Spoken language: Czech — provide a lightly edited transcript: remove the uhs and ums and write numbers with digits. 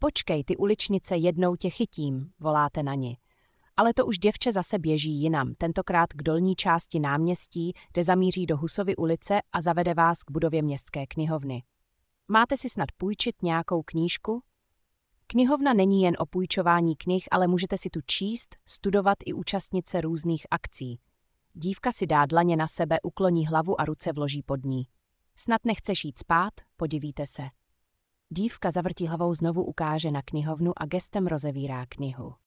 Počkej, ty uličnice, jednou tě chytím, voláte na ni. Ale to už děvče zase běží jinam, tentokrát k dolní části náměstí, kde zamíří do Husovy ulice a zavede vás k budově městské knihovny. Máte si snad půjčit nějakou knížku? Knihovna není jen o půjčování knih, ale můžete si tu číst, studovat i účastnit se různých akcí. Dívka si dá dlaně na sebe, ukloní hlavu a ruce vloží pod ní. Snad nechceš jít spát? Podivíte se. Dívka zavrtí hlavou, znovu ukáže na knihovnu a gestem rozevírá knihu.